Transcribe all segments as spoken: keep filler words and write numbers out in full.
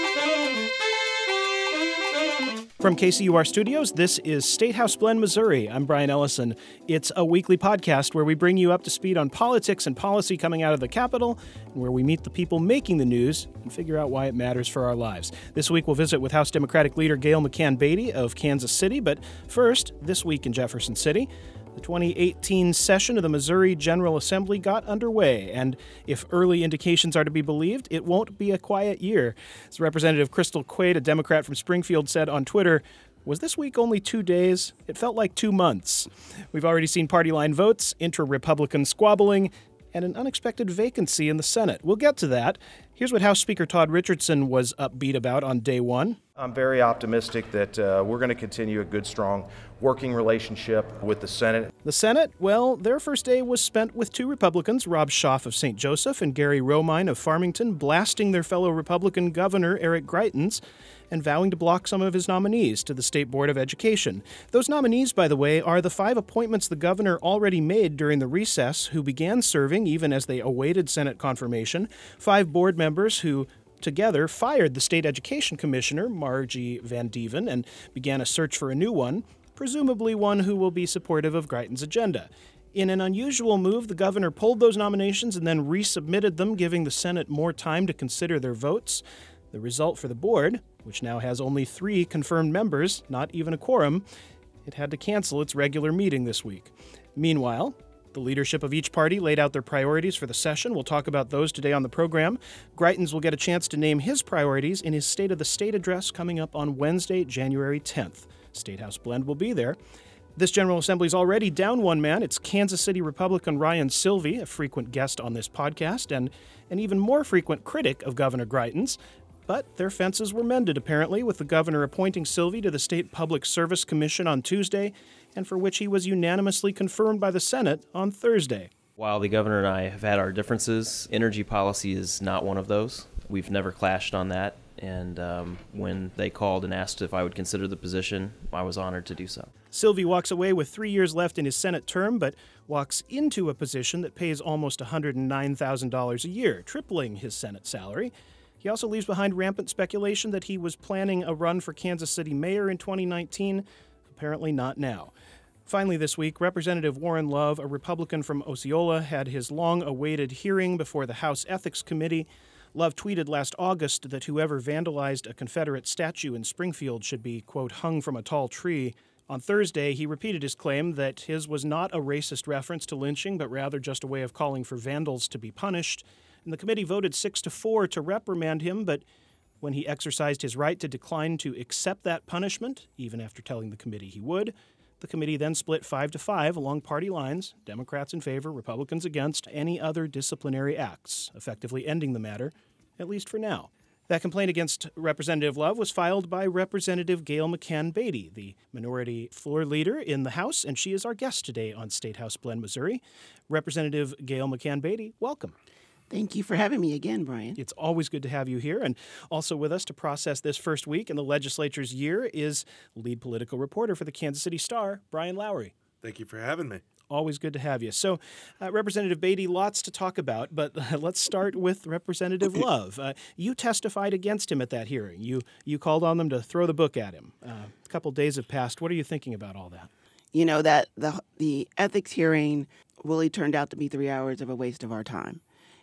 From K C U R Studios, this is State House Blend, Missouri. I'm Brian Ellison. It's a weekly podcast where we bring you up to speed on politics and policy coming out of the Capitol, and where we meet the people making the news and figure out why it matters for our lives. This week we'll visit with House Democratic leader Gayle McCann Beatty of Kansas City, but first, this week in Jefferson City. The twenty eighteen session of the Missouri General Assembly got underway, and if early indications are to be believed, it won't be a quiet year. As Representative Crystal Quaid, a Democrat from Springfield, said on Twitter, "Was this week only two days? It felt like two months." We've already seen party line votes, intra-Republican squabbling, and an unexpected vacancy in the Senate. We'll get to that. Here's what House Speaker Todd Richardson was upbeat about on day one. I'm very optimistic that uh, we're going to continue a good, strong working relationship with the Senate. The Senate, well, their first day was spent with two Republicans, Rob Schaaf of Saint Joseph and Gary Romine of Farmington, blasting their fellow Republican Governor Eric Greitens and vowing to block some of his nominees to the State Board of Education. Those nominees, by the way, are the five appointments the governor already made during the recess, who began serving even as they awaited Senate confirmation, five board members who together fired the state education commissioner, Margie Van Dieven, and began a search for a new one, presumably one who will be supportive of Greitens' agenda. In an unusual move, the governor pulled those nominations and then resubmitted them, giving the Senate more time to consider their votes. The result for the board, which now has only three confirmed members, not even a quorum, it had to cancel its regular meeting this week. Meanwhile, the leadership of each party laid out their priorities for the session. We'll talk about those today on the program. Greitens will get a chance to name his priorities in his State of the State address coming up on Wednesday, January tenth. State House Blend will be there. This General Assembly is already down one man. It's Kansas City Republican Ryan Silvey, a frequent guest on this podcast, and an even more frequent critic of Governor Greitens. But their fences were mended, apparently, with the governor appointing Silvey to the State Public Service Commission on Tuesday, and for which he was unanimously confirmed by the Senate on Thursday. While the governor and I have had our differences, energy policy is not one of those. We've never clashed on that, and um, when they called and asked if I would consider the position, I was honored to do so. Silvey walks away with three years left in his Senate term, but walks into a position that pays almost one hundred nine thousand dollars a year, tripling his Senate salary. He also leaves behind rampant speculation that he was planning a run for Kansas City mayor in twenty nineteen. Apparently not now. Finally this week, Representative Warren Love, a Republican from Osceola, had his long-awaited hearing before the House Ethics Committee. Love tweeted last August that whoever vandalized a Confederate statue in Springfield should be, quote, hung from a tall tree. On Thursday, he repeated his claim that his was not a racist reference to lynching, but rather just a way of calling for vandals to be punished. And the committee voted six to four to reprimand him, but when he exercised his right to decline to accept that punishment, even after telling the committee he would, the committee then split five to five along party lines, Democrats in favor, Republicans against any other disciplinary acts, effectively ending the matter, at least for now. That complaint against Representative Love was filed by Representative Gayle McCann Beatty, the minority floor leader in the House, and she is our guest today on State House Blend, Missouri. Representative Gayle McCann Beatty, welcome. Thank you for having me again, Brian. It's always good to have you here. And also with us to process this first week in the legislature's year is lead political reporter for the Kansas City Star, Brian Lowry. Thank you for having me. Always good to have you. So, uh, Representative Beatty, lots to talk about, but uh, let's start with Representative Love. Uh, you testified against him at that hearing. You you called on them to throw the book at him. Uh, a couple days have passed. What are you thinking about all that? You know, that the the ethics hearing really turned out to be three hours of a waste of our time.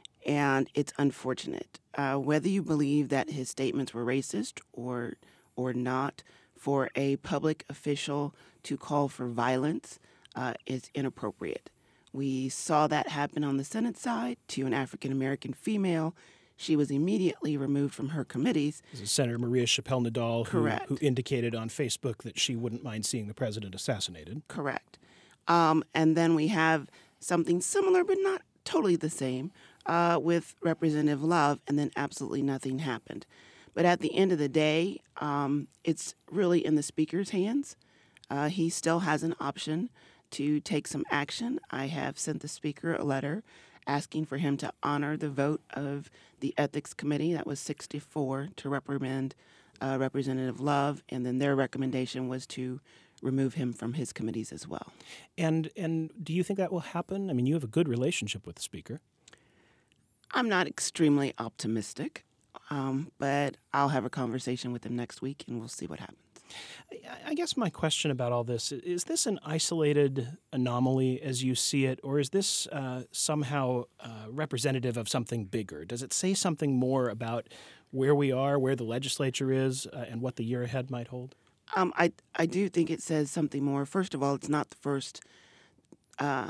And it's unfortunate. Uh, whether you believe that his statements were racist or or not, for a public official to call for violence uh, is inappropriate. We saw that happen on the Senate side to an African-American female. She was immediately removed from her committees. This is Senator Maria Chappelle-Nadal, who, Correct. who indicated on Facebook that she wouldn't mind seeing the president assassinated. Correct. Um, and then we have something similar, but not totally the same, Uh, with Representative Love, and then absolutely nothing happened. But at the end of the day, um, it's really in the Speaker's hands. Uh, he still has an option to take some action. I have sent the Speaker a letter asking for him to honor the vote of the Ethics Committee. That was sixty-four to reprimand uh, Representative Love, and then their recommendation was to remove him from his committees as well. And and do you think that will happen? I mean, you have a good relationship with the Speaker. I'm not extremely optimistic. Um, but I'll have a conversation with him next week, and we'll see what happens. I guess my question about all this, is this an isolated anomaly as you see it, or is this uh, somehow uh, representative of something bigger? Does it say something more about where we are, where the legislature is, uh, and what the year ahead might hold? Um, I I do think it says something more. First of all, it's not the first. Uh,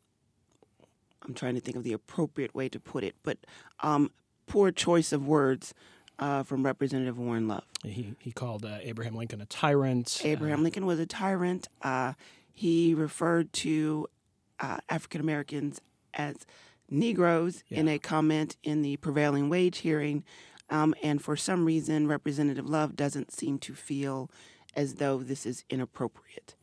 I'm trying to think of the appropriate way to put it, but um, poor choice of words uh, from Representative Warren Love. He he called uh, Abraham Lincoln a tyrant. Abraham uh, Lincoln was a tyrant. Uh, he referred to uh, African Americans as Negroes Yeah. in a comment in the prevailing wage hearing, um, and for some reason, Representative Love doesn't seem to feel as though this is inappropriate.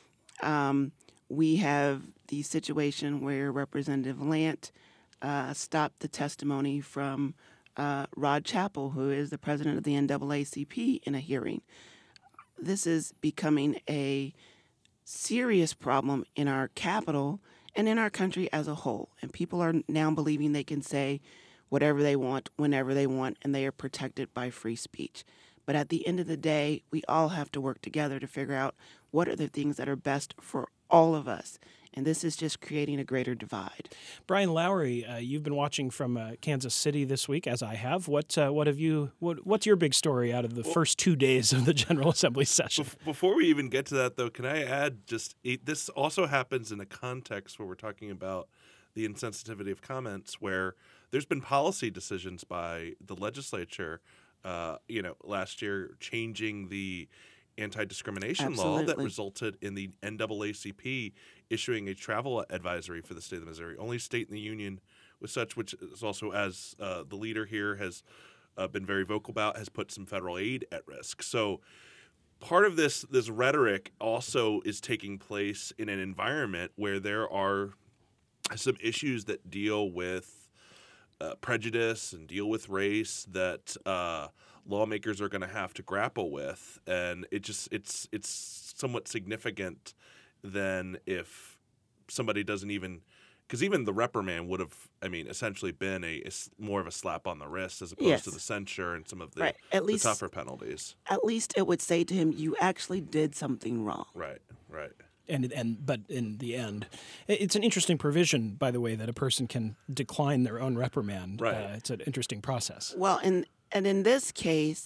Um, we have the situation where Representative Lant uh, stopped the testimony from uh, Rod Chappell, who is the president of the N double A C P, in a hearing. This is becoming a serious problem in our capital and in our country as a whole. And people are now believing they can say whatever they want, whenever they want, and they are protected by free speech. But at the end of the day, we all have to work together to figure out what are the things that are best for all of us. And this is just creating a greater divide. Brian Lowry, uh, you've been watching from uh, Kansas City this week, as I have. What uh, what have you? What, what's your big story out of the well, first two days of the General Assembly session? Before we even get to that, though, can I add just this also happens in a context where we're talking about the insensitivity of comments, where there's been policy decisions by the legislature. Uh, you know, last year changing the anti-discrimination Absolutely. law that resulted in the N double A C P issuing a travel advisory for the state of Missouri. Only state in the union with such, which is also, as uh, the leader here has uh, been very vocal about, has put some federal aid at risk. So part of this this rhetoric also is taking place in an environment where there are some issues that deal with Uh, prejudice and deal with race that uh, lawmakers are going to have to grapple with, and it just it's it's somewhat significant than if somebody doesn't even, because even the reprimand would have, I mean, essentially been a, a more of a slap on the wrist as opposed Yes. to the censure and some of the, Right. At the least- tougher penalties. At least it would say to him, you actually did something wrong. Right, right. And and but in the end, it's an interesting provision, by the way, that a person can decline their own reprimand. Right. Uh, it's an interesting process. Well, and, and in this case,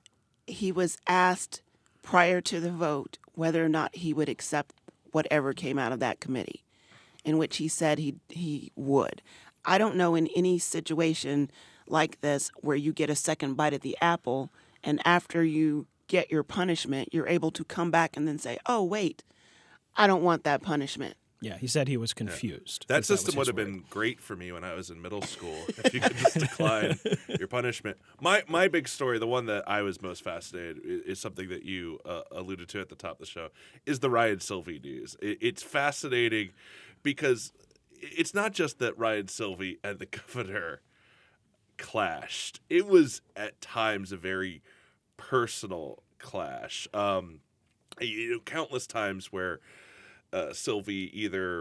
he was asked prior to the vote whether or not he would accept whatever came out of that committee, in which he said he he would. I don't know in any situation like this where you get a second bite at the apple, and after you get your punishment, you're able to come back and then say, oh, wait, I don't want that punishment. Yeah, he said he was confused. That because was system would his have word. been great for me when I was in middle school, if you could just decline your punishment. My my big story, the one that I was most fascinated, is, is something that you uh, alluded to at the top of the show, is the Ryan Sylvie news. It, it's fascinating because it's not just that Ryan Sylvie and the governor clashed. It was at times a very personal clash. Um, you know, countless times where Uh, Sylvie either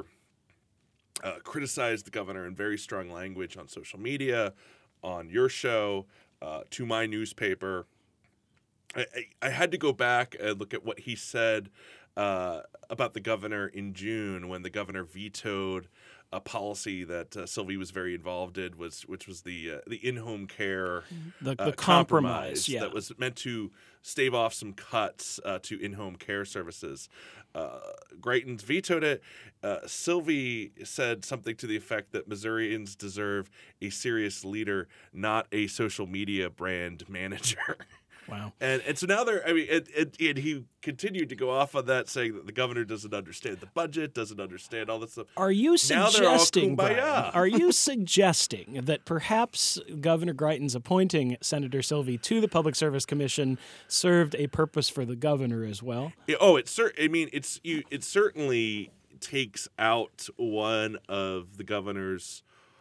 uh, criticized the governor in very strong language on social media, on your show, uh, to my newspaper. I, I, I had to go back and look at what he said uh, about the governor in June when the governor vetoed a policy that uh, Sylvie was very involved in, was which was the uh, the in-home care The, uh, the compromise, yeah. that was meant to stave off some cuts uh, to in-home care services. Uh, Greitens vetoed it. Uh, Sylvie said something to the effect that Missourians deserve a serious leader, not a social media brand manager. Wow. And and so now they're, I mean, and, and, and he continued to go off on that, saying that the governor doesn't understand the budget, doesn't understand all this stuff. Are you Now they're all suggesting, Brian, kumbaya. are you suggesting that perhaps Governor Greitens appointing Senator Sylvie to the Public Service Commission served a purpose for the governor as well? Yeah, oh, it's cer- I mean, it's you. It certainly takes out one of the governor's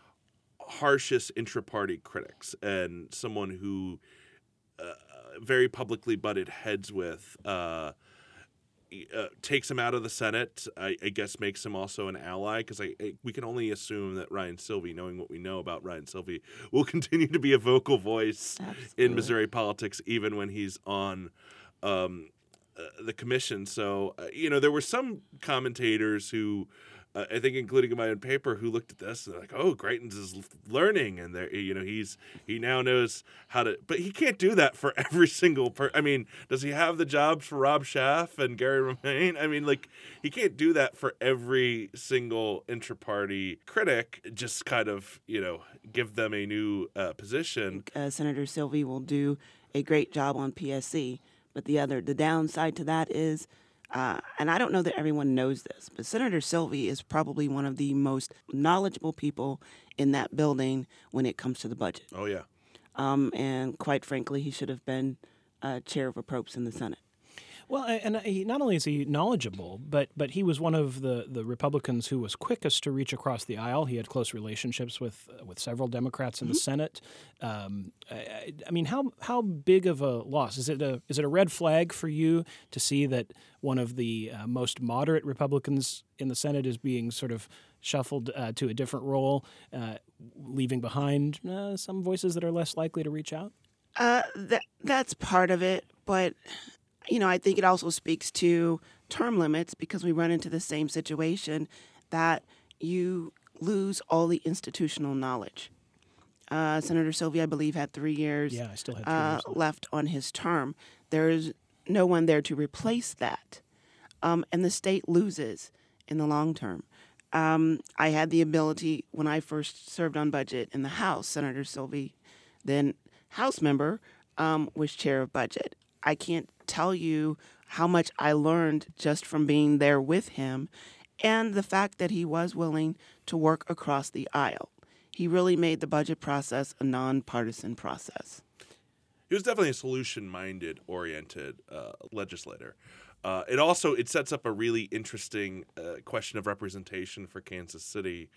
harshest intra-party critics and someone who uh, very publicly butted heads with, uh, uh, takes him out of the Senate. I, I guess makes him also an ally, because I, I we can only assume that Ryan Silvey, knowing what we know about Ryan Silvey, will continue to be a vocal voice Absolutely. in Missouri politics, even when he's on um, uh, the commission. So uh, you know, there were some commentators who. Uh, I think, including in my own paper, who looked at this and they're like, "Oh, Greitens is learning, and there, you know, he's he now knows how to." But he can't do that for every single per. I mean, does he have the jobs for Rob Schaff and Gary Romaine? I mean, like, he can't do that for every single intra-party critic. Just kind of, you know, give them a new uh, position. Uh, Senator Silvey will do a great job on P S C, but the other, the downside to that is. Uh, and I don't know that everyone knows this, but Senator Silvey is probably one of the most knowledgeable people in that building when it comes to the budget. Oh, yeah. Um, and quite frankly, he should have been uh, chair of appropriations in the Senate. Well, and he, not only is he knowledgeable, but but he was one of the, the Republicans who was quickest to reach across the aisle. He had close relationships with uh, with several Democrats in mm-hmm. the Senate. Um, I, I mean, how how big of a loss is it? A is it a red flag for you to see that one of the uh, most moderate Republicans in the Senate is being sort of shuffled uh, to a different role, uh, leaving behind uh, some voices that are less likely to reach out? Uh, that that's part of it, but. You know, I think it also speaks to term limits, because we run into the same situation that you lose all the institutional knowledge. Uh, Senator Silvey, I believe, had three years, yeah, I still had three uh, years left. left on his term. There is no one there to replace that, um, and the state loses in the long term. Um, I had the ability, when I first served on budget in the House, Senator Silvey, then House member, um, was chair of budget. I can't tell you how much I learned just from being there with him, and the fact that he was willing to work across the aisle. He really made the budget process a nonpartisan process. He was definitely a solution-minded, oriented uh, legislator. Uh, it also it sets up a really interesting uh, question of representation for Kansas City.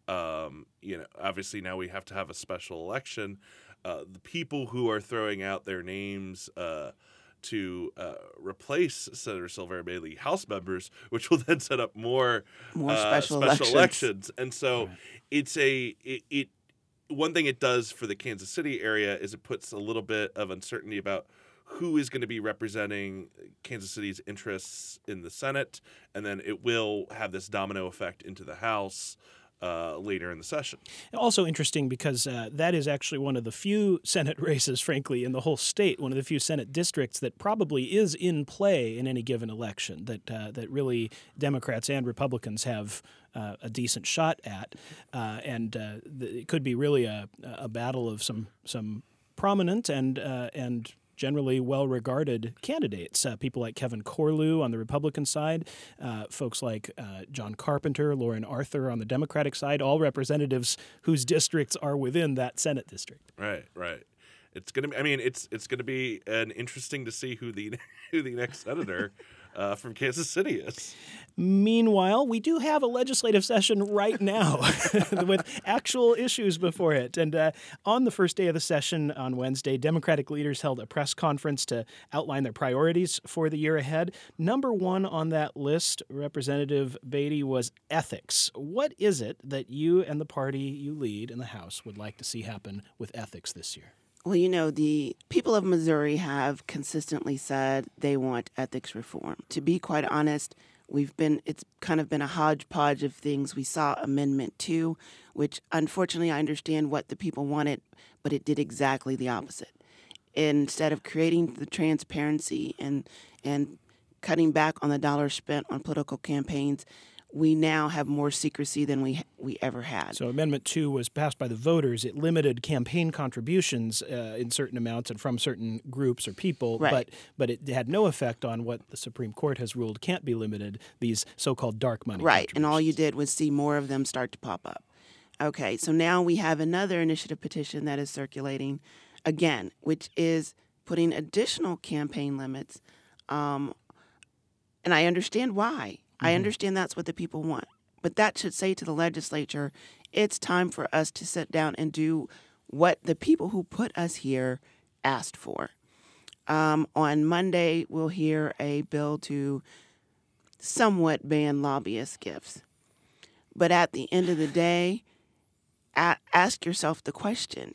Um, you know, obviously now we have to have a special election. Uh, the people who are throwing out their names uh, to uh, replace Senator Silver Bailey House members, which will then set up more, more uh, special, special elections. elections. And so Right. it's a it, it one thing it does for the Kansas City area is it puts a little bit of uncertainty about who is going to be representing Kansas City's interests in the Senate, and then it will have this domino effect into the House Uh, later in the session. Also interesting because uh, that is actually one of the few Senate races, frankly, in the whole state, one of the few Senate districts that probably is in play in any given election, that uh, that really Democrats and Republicans have uh, a decent shot at. Uh, and uh, th- it could be really a, a battle of some some prominent and uh, and generally well-regarded candidates, uh, people like Kevin Corlew on the Republican side, uh, folks like uh, John Carpenter, Lauren Arthur on the Democratic side, all representatives whose districts are within that Senate district. Right, right. It's gonna be. I mean, it's it's gonna be an interesting to see who the who the next senator uh, from Kansas City is. Meanwhile, we do have a legislative session right now with actual issues before it. And uh, on the first day of the session on Wednesday, Democratic leaders held a press conference to outline their priorities for the year ahead. Number one on that list, Representative Beatty, was ethics. What is it that you and the party you lead in the House would like to see happen with ethics this year? Well, you know, the people of Missouri have consistently said they want ethics reform. To be quite honest, we've been, it's kind of been a hodgepodge of things. We saw Amendment two, which unfortunately I understand what the people wanted, but it did exactly the opposite. Instead of creating the transparency and and cutting back on the dollars spent on political campaigns, we now have more secrecy than we we ever had. So Amendment two was passed by the voters. It limited campaign contributions uh, in certain amounts and from certain groups or people, Right. but but it had no effect on what the Supreme Court has ruled can't be limited, these so-called dark money Right, and all you contributions. did was see more of them start to pop up. Okay, so now we have another initiative petition that is circulating again, which is putting additional campaign limits. Um, and I understand why. I understand that's what the people want. But that should say to the legislature, it's time for us to sit down and do what the people who put us here asked for. Um, on Monday, we'll hear a bill to somewhat ban lobbyist gifts. But at the end of the day, a- ask yourself the question,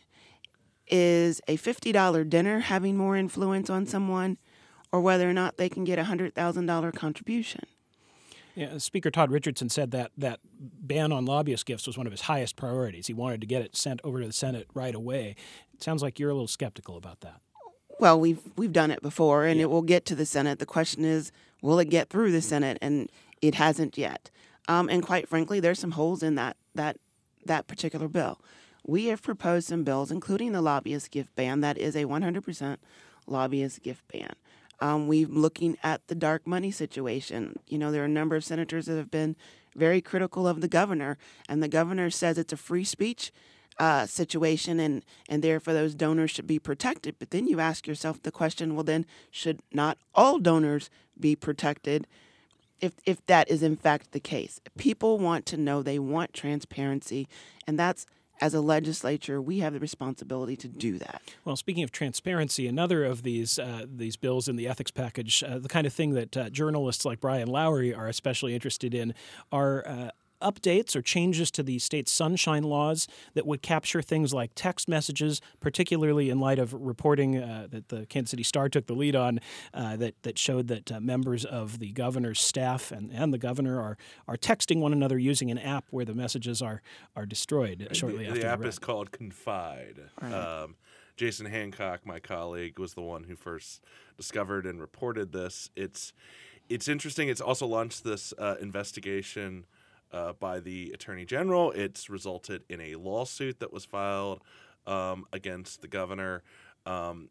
is a fifty dollars dinner having more influence on someone, or whether or not they can get a one hundred thousand dollars contribution? Yeah, Speaker Todd Richardson said that that ban on lobbyist gifts was one of his highest priorities. He wanted to get it sent over to the Senate right away. It sounds like you're a little skeptical about that. Well, we've we've done it before, and Yeah. it will get to the Senate. The question is, will it get through the Senate? And it hasn't yet. Um, and quite frankly, there's some holes in that that that particular bill. We have proposed some bills, including the lobbyist gift ban. That is a one hundred percent lobbyist gift ban. Um, we're looking at the dark money situation. You know, there are a number of senators that have been very critical of the governor, and the governor says it's a free speech uh, situation, and, and therefore those donors should be protected. But then you ask yourself the question, well, then should not all donors be protected if if that is in fact the case? People want to know, they want transparency, and that's, as a legislature, we have the responsibility to do that. Well, speaking of transparency, another of these uh, these bills in the ethics package, uh, the kind of thing that uh, journalists like Brian Lowry are especially interested in, are uh, updates or changes to the state's sunshine laws that would capture things like text messages, particularly in light of reporting uh, that the Kansas City Star took the lead on, uh, that that showed that uh, members of the governor's staff and, and the governor are are texting one another using an app where the messages are are destroyed shortly the, after the app read. is called Confide. Right. Um, Jason Hancock, my colleague, was the one who first discovered and reported this. It's it's interesting. It's also launched this uh, investigation uh, by the Attorney General. It's resulted in a lawsuit that was filed um, against the governor. Um,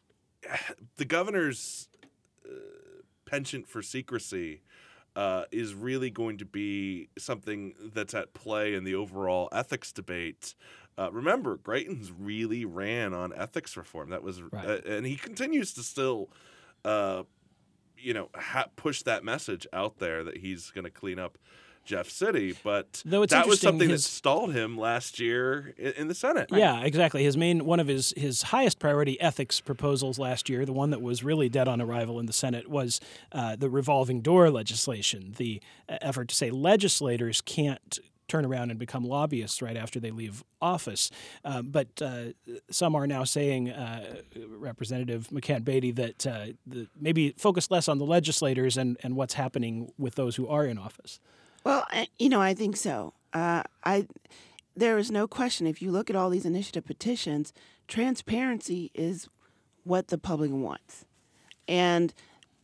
the governor's uh, penchant for secrecy uh, is really going to be something that's at play in the overall ethics debate. Uh, remember, Greitens really ran on ethics reform. That was, Right. uh, and he continues to still, uh, you know, ha- push that message out there that he's going to clean up Jeff City. But Though it's that was interesting, something his- that stalled him last year in, in the Senate. Yeah, exactly. His main, one of his, his highest priority ethics proposals last year, the one that was really dead on arrival in the Senate, was uh, the revolving door legislation, the uh, effort to say legislators can't turn around and become lobbyists right after they leave office. Um, but uh, some are now saying, uh, Representative McCann Beatty, that uh, the, maybe focus less on the legislators and, and what's happening with those who are in office. Well, I- you know, I think so. Uh, I there is no question. If you look at all these initiative petitions, transparency is what the public wants, and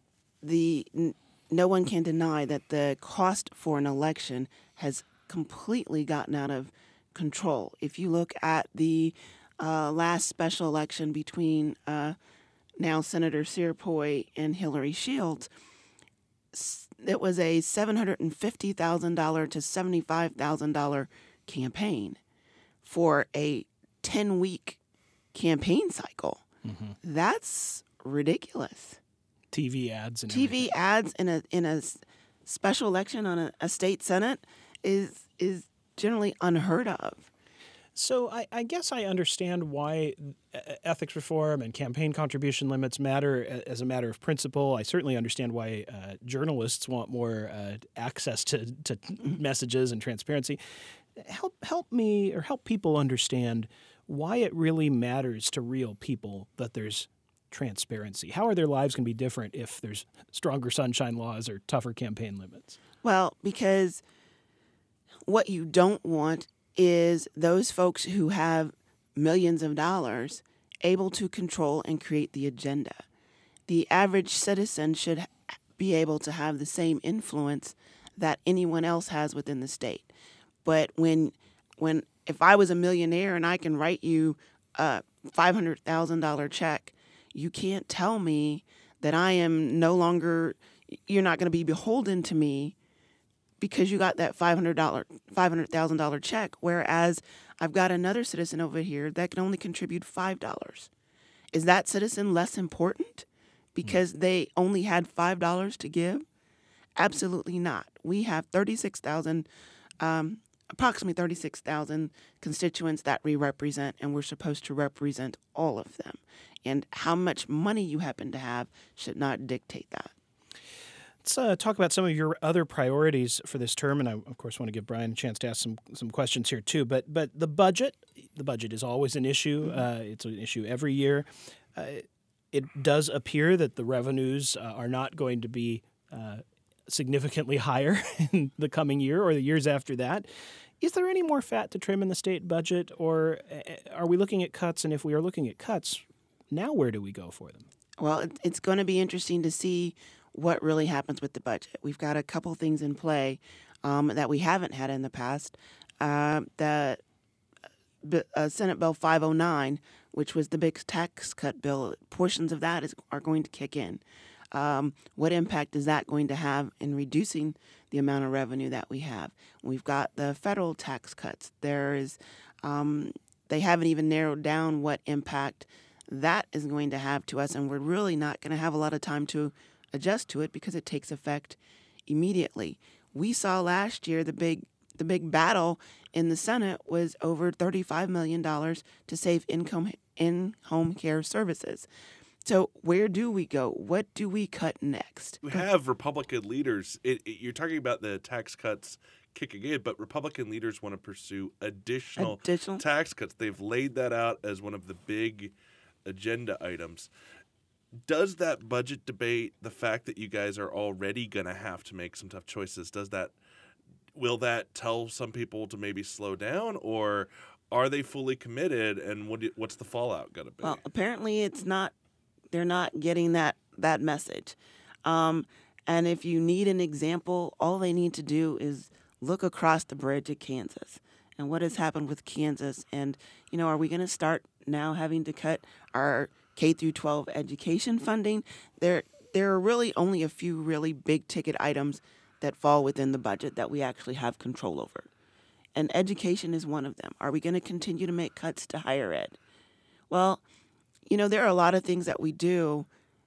the n- no one can deny that the cost for an election has completely gotten out of control. If you look at the uh, last special election between uh, now Senator Searpoy and Hillary Shields, it was a seven hundred fifty thousand dollars to seventy-five thousand dollars campaign for a ten-week campaign cycle. Mm-hmm. That's ridiculous. T V ads and T everything. V ads in a in a s- special election on a, a state senate is is generally unheard of. So I, I guess I understand why e- ethics reform and campaign contribution limits matter a- as a matter of principle. I certainly understand why uh, journalists want more uh, access to, to messages and transparency. Help help me or help people understand why it really matters to real people that there's transparency. How are their lives going to be different if there's stronger sunshine laws or tougher campaign limits? Well, because what you don't want is those folks who have millions of dollars able to control and create the agenda. The average citizen should be able to have the same influence that anyone else has within the state. But when, when if I was a millionaire and I can write you a five hundred thousand dollars check, you can't tell me that I am no longer, you're not going to be beholden to me because you got that five hundred dollars five hundred thousand dollars check, whereas I've got another citizen over here that can only contribute five dollars. Is that citizen less important because they only had five dollars to give? Absolutely not. We have thirty-six thousand, um, approximately thirty-six thousand constituents that we represent, and we're supposed to represent all of them. And how much money you happen to have should not dictate that. let's uh, talk about some of your other priorities for this term, and I, of course, want to give Brian a chance to ask some some questions here too. But but the budget, the budget is always an issue. Uh, it's an issue every year. Uh, it does appear that the revenues uh, are not going to be uh, significantly higher in the coming year or the years after that. Is there any more fat to trim in the state budget, or are we looking at cuts? And if we are looking at cuts, now where do we go for them? Well, it- it's going to be interesting to see what really happens with the budget. We've got a couple things in play um, that we haven't had in the past. Uh, the b- uh, Senate Bill five oh nine, which was the big tax cut bill, portions of that is, are going to kick in. Um, what impact is that going to have in reducing the amount of revenue that we have? We've got the federal tax cuts. There is, um, they haven't even narrowed down what impact that is going to have to us, and we're really not going to have a lot of time to adjust to it because it takes effect immediately. We saw last year the big the big battle in the Senate was over thirty-five million dollars to save income in-home care services. So where do we go? What do we cut next? We have Republican leaders. It, it, you're talking about the tax cuts kicking in, but Republican leaders want to pursue additional, Additional? tax cuts. They've laid that out as one of the big agenda items. Does that budget debate, the fact that you guys are already going to have to make some tough choices, does that will that tell some people to maybe slow down, or are they fully committed, and what do, what's the fallout going to be? Well, apparently it's not. They're not getting that that message. Um, and if you need an example, all they need to do is look across the bridge at Kansas and what has happened with Kansas. And you know, are we going to start now having to cut our K through twelve education funding? There, there are really only a few really big ticket items that fall within the budget that we actually have control over. And education is one of them. Are we going to continue to make cuts to higher ed? Well, you know, there are a lot of things that we do,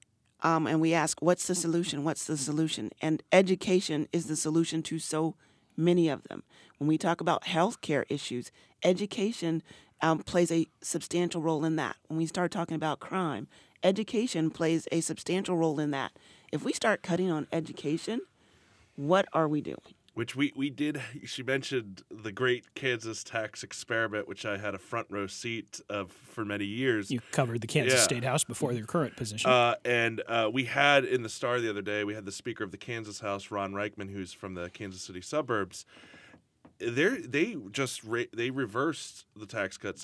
um, and we ask, what's the solution? What's the solution? And education is the solution to so many of them. When we talk about healthcare issues, education um, plays a substantial role in that. When we start talking about crime, education plays a substantial role in that. If we start cutting on education, what are we doing? Which we, we did, she mentioned the great Kansas tax experiment, which I had a front row seat of for many years. You covered the Kansas Yeah. State House before their current position. Uh, and uh, we had in the Star the other day, we had the Speaker of the Kansas House, Ron Reichman, who's from the Kansas City suburbs. They're, they just re- they reversed the tax cuts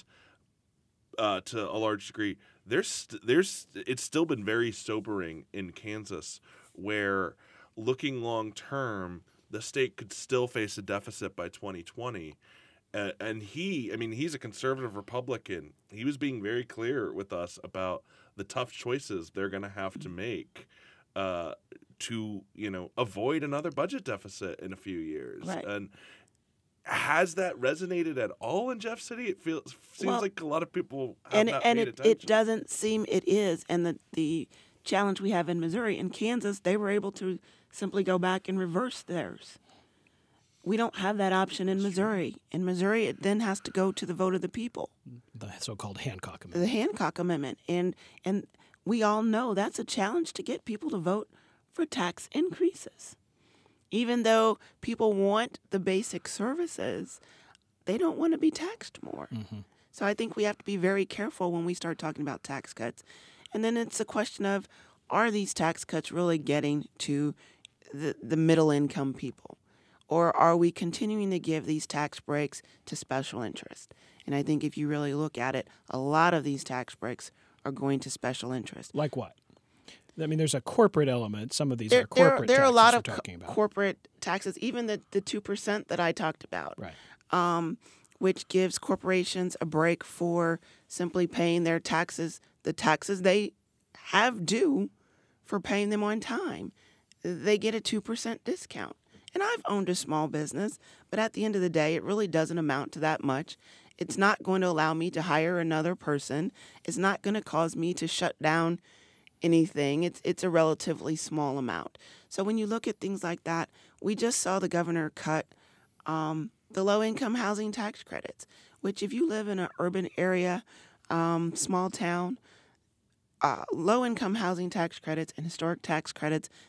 uh, to a large degree. There's st- there's it's still been very sobering in Kansas, where looking long term, the state could still face a deficit by twenty twenty. Uh, and he, I mean, he's a conservative Republican. He was being very clear with us about the tough choices they're going to have to make uh, to, you know, avoid another budget deficit in a few years. Right. And has that resonated at all in Jeff City? It feels seems Well, like a lot of people have And not and paid it, attention. it doesn't seem it is. And the, the challenge we have in Missouri and Kansas, they were able to simply go back and reverse theirs. We don't have that option in Missouri. In Missouri, it then has to go to the vote of the people, the so-called Hancock Amendment. the Hancock Amendment. And and we all know that's a challenge to get people to vote for tax increases. Even though people want the basic services, they don't want to be taxed more. Mm-hmm. So I think we have to be very careful when we start talking about tax cuts. And then it's a question of, are these tax cuts really getting to the, the middle income people? Or are we continuing to give these tax breaks to special interest? And I think if you really look at it, a lot of these tax breaks are going to special interest. Like what? I mean, there's a corporate element. Some of these There, are there, corporate there are a taxes lot we're of co- talking about. corporate taxes, even the, the two percent that I talked about. Right. Um, which gives corporations a break for simply paying their taxes, the taxes they have due for paying them on time. They get a two percent discount. And I've owned a small business, but at the end of the day, it really doesn't amount to that much. It's not going to allow me to hire another person. It's not going to cause me to shut down anything. It's it's a relatively small amount. So when you look at things like that, we just saw the governor cut um, the low-income housing tax credits, which if you live in an urban area, um, small town, uh, low-income housing tax credits and historic tax credits,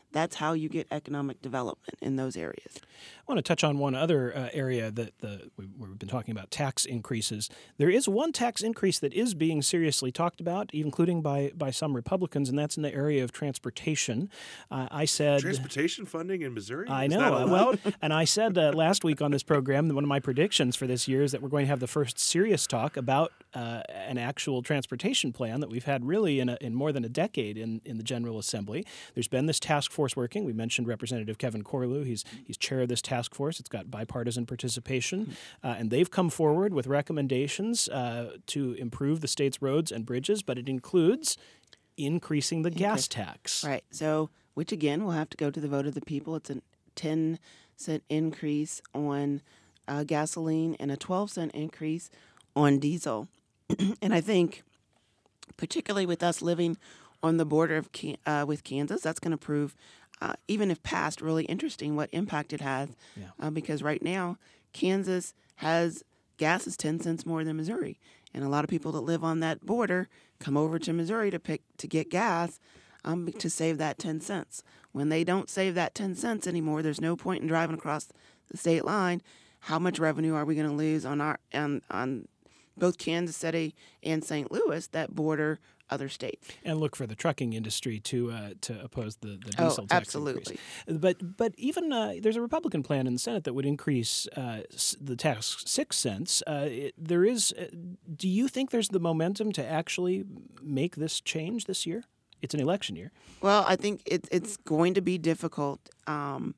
that's how you get economic development in those areas. I want to touch on one other uh, area that the, we, we've been talking about, tax increases. There is one tax increase that is being seriously talked about, including by, by some Republicans, and that's in the area of transportation. Uh, I said... Transportation funding in Missouri? I Is know. that uh, allowed? well, and I said uh, last week on this program that one of my predictions for this year is that we're going to have the first serious talk about uh, an actual transportation plan that we've had really in, a, in more than a decade in, in the General Assembly. There's been this task force working. We mentioned Representative Kevin Corlew. He's, he's chair of this task force. It's got bipartisan participation, uh, and they've come forward with recommendations uh, to improve the state's roads and bridges, but it includes increasing the gas tax. Right. So, which again will have to go to the vote of the people. It's a ten cent increase on uh, gasoline and a twelve cent increase on diesel. And I think, particularly with us living on the border of uh, with Kansas, that's going to prove, uh, even if passed, really interesting what impact it has. Yeah. Uh, because right now, Kansas has gas is ten cents more than Missouri. And a lot of people that live on that border come over to Missouri to pick to get gas um, to save that ten cents. When they don't save that ten cents anymore, there's no point in driving across the state line. How much revenue are we going to lose on our on, on both Kansas City and Saint Louis that border other states? And look for the trucking industry to uh, to oppose the, the Oh, diesel tax absolutely. increase. But but even uh, there's a Republican plan in the Senate that would increase uh, s- the tax six cents. Uh, it, there is. Uh, do you think there's the momentum to actually make this change this year? It's an election year. Well, I think it, it's going to be difficult um,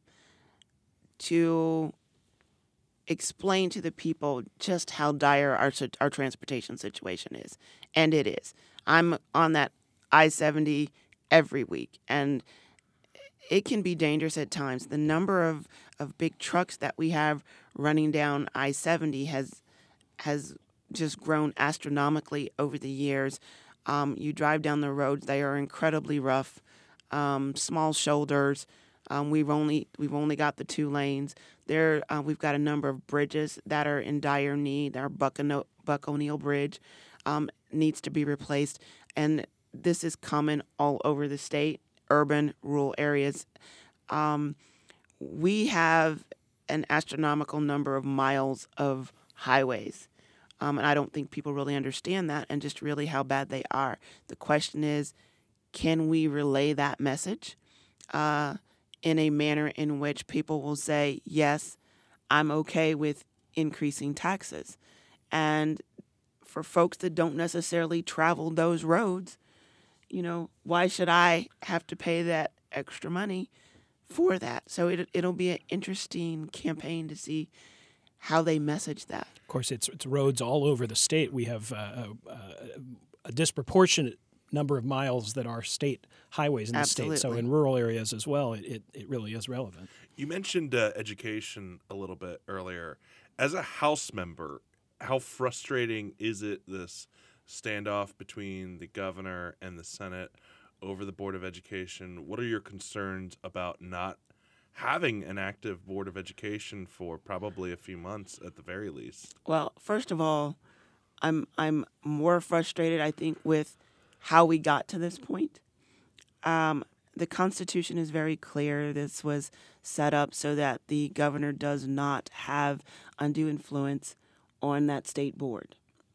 to explain to the people just how dire our our transportation situation is, and it is. I'm on that I seventy every week, and it can be dangerous at times. The number of, of big trucks that we have running down I seventy has has just grown astronomically over the years. Um, you drive down the roads; they are incredibly rough, um, small shoulders. Um, we've only we've only got the two lanes. There, uh, we've got a number of bridges that are in dire need. Our Buck, O'No- Buck O'Neill Bridge um, needs to be replaced, and this is common all over the state, urban, rural areas. Um, we have an astronomical number of miles of highways, um, and I don't think people really understand that and just really how bad they are. The question is, can we relay that message Uh, in a manner in which people will say, yes, I'm okay with increasing taxes? And for folks that don't necessarily travel those roads, you know, why should I have to pay that extra money for that? So it, it'll be an interesting campaign to see how they message that. Of course, it's it's roads all over the state. We have uh, a, a disproportionate number of miles that are state highways in the Absolutely. state. So in rural areas as well, it, it, it really is relevant. You mentioned uh, education a little bit earlier. As a House member, how frustrating is it, this standoff between the governor and the Senate over the Board of Education? What are your concerns about not having an active Board of Education for probably a few months at the very least? Well, first of all, I'm I'm more frustrated, I think, with how we got to this point. Um, the Constitution is very clear. This was set up so that the governor does not have undue influence on that state board.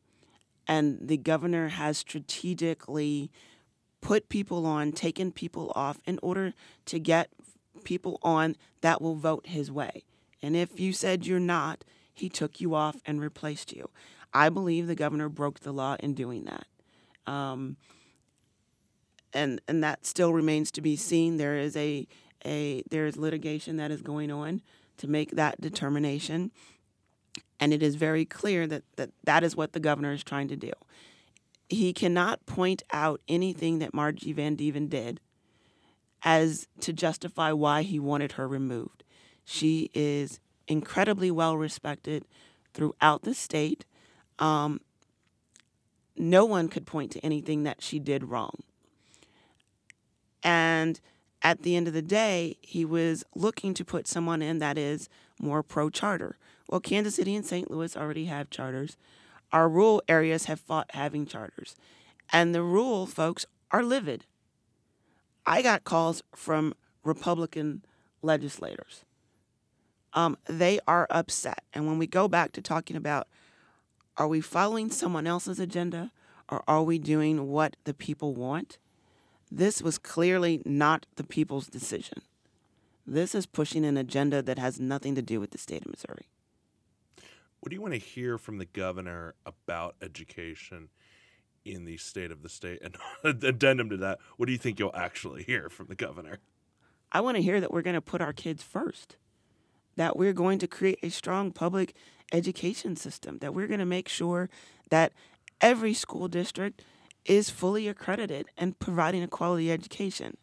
And the governor has strategically put people on, taken people off in order to get people on that will vote his way. And if you said you're not, he took you off and replaced you. I believe the governor broke the law in doing that. Um, and and that still remains to be seen. There is a a there is litigation that is going on to make that determination, and it is very clear that that, that is what the governor is trying to do. He cannot point out anything that Margie Van Dieven did as to justify why he wanted her removed. She is incredibly well respected throughout the state. Um, no one could point to anything that she did wrong. And at the end of the day, he was looking to put someone in that is more pro-charter. Well, Kansas City and Saint Louis already have charters. Our rural areas have fought having charters. And the rural folks are livid. I got calls from Republican legislators. Um, they are upset. And when we go back to talking about, are we following someone else's agenda or are we doing what the people want? This was clearly not the people's decision. This is pushing an agenda that has nothing to do with the state of Missouri. What do you want to hear from the governor about education in the state of the state? And addendum to that, what do you think you'll actually hear from the governor? I want to hear that we're going to put our kids first, that we're going to create a strong public education system, that we're going to make sure that every school district is fully accredited and providing a quality education.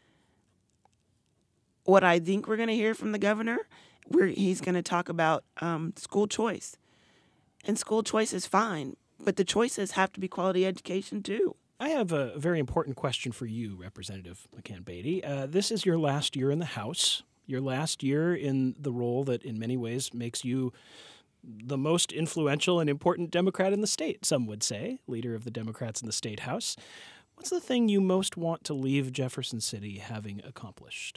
What I think we're going to hear from the governor, we're, he's going to talk about um, school choice. And school choice is fine, but the choices have to be quality education too. I have a very important question for you, Representative McCann-Beatty. Uh, this is your last year in the House, your last year in the role that in many ways makes you the most influential and important Democrat in the state, some would say, leader of the Democrats in the State House. What's the thing you most want to leave Jefferson City having accomplished?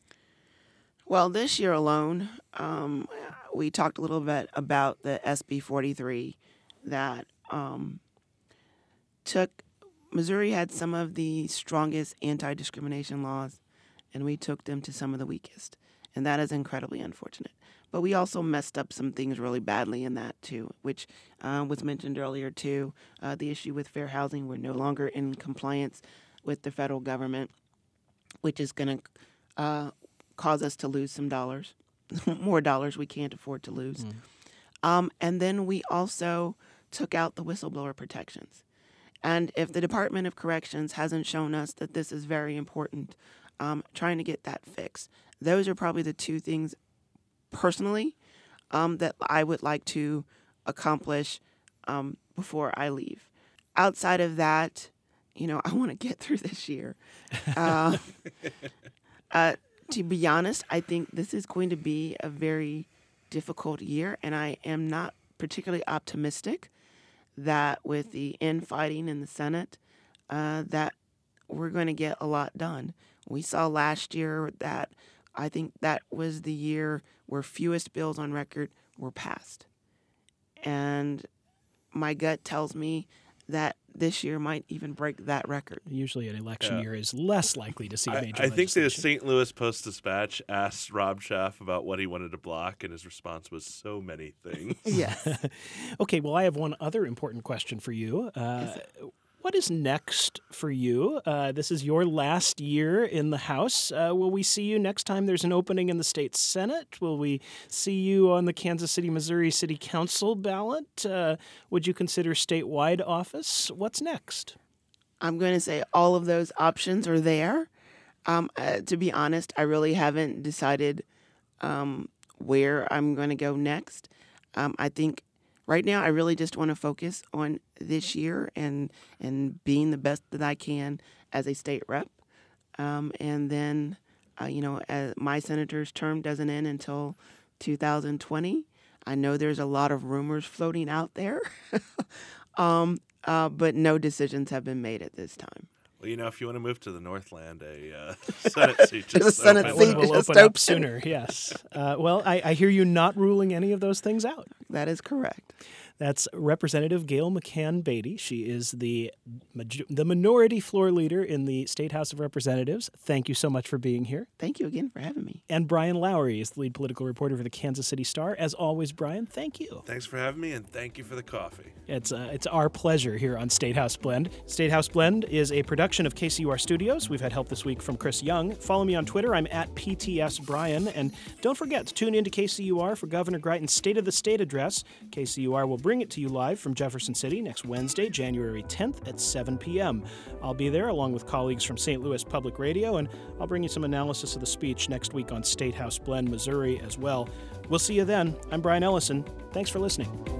Well, this year alone, um, we talked a little bit about the S B forty-three that um, took, Missouri had some of the strongest anti-discrimination laws, and we took them to some of the weakest. And that is incredibly unfortunate. But we also messed up some things really badly in that, too, which uh, was mentioned earlier, too. Uh, the issue with fair housing, we're no longer in compliance with the federal government, which is going to uh, cause us to lose some dollars, more dollars we can't afford to lose. Mm. Um, and then we also took out the whistleblower protections. And if the Department of Corrections hasn't shown us that this is very important, um, trying to get that fixed. Those are probably the two things personally um, that I would like to accomplish um, before I leave. Outside of that, you know, I want to get through this year. Uh, uh, to be honest, I think this is going to be a very difficult year, and I am not particularly optimistic that with the infighting in the Senate, uh, that we're going to get a lot done. We saw last year that I think that was the year where fewest bills on record were passed. And my gut tells me that this year might even break that record. Usually an election Yeah. year is less likely to see I, major I think the legislation. Saint Louis Post-Dispatch asked Rob Schaff about what he wanted to block, and his response was so many things. Yes. Okay, well, I have one other important question for you. Uh, what is next for you? Uh, this is your last year in the House. Uh, will we see you next time there's an opening in the state Senate? Will we see you on the Kansas City, Missouri City Council ballot? Uh, would you consider statewide office? What's next? I'm going to say all of those options are there. Um, uh, to be honest, I really haven't decided um, where I'm going to go next. Um, I think right now I really just want to focus on this year and and being the best that I can as a state rep. Um, and then, uh, you know, as my senator's term doesn't end until two thousand twenty. I know there's a lot of rumors floating out there, um, uh, but no decisions have been made at this time. Well, you know, if you want to move to the Northland, a uh, Senate seat just The Senate opened. seat We'll just open up opened. sooner, yes. Uh, well, I, I hear you not ruling any of those things out. That is correct. That's Representative Gail McCann-Beatty. She is the maj- the minority floor leader in the State House of Representatives. Thank you so much for being here. Thank you again for having me. And Brian Lowry is the lead political reporter for the Kansas City Star. As always, Brian, thank you. Thanks for having me, and thank you for the coffee. It's uh, it's our pleasure here on State House Blend. State House Blend is a production of K C U R Studios. We've had help this week from Chris Young. Follow me on Twitter. I'm at P T S Brian. And don't forget to tune into K C U R for Governor Greitens' State of the State address. K C U R will bring it to you live from Jefferson City next Wednesday, January tenth at seven p.m. I'll be there along with colleagues from Saint Louis Public Radio, and I'll bring you some analysis of the speech next week on State House Blend, Missouri as well. We'll see you then. I'm Brian Ellison. Thanks for listening.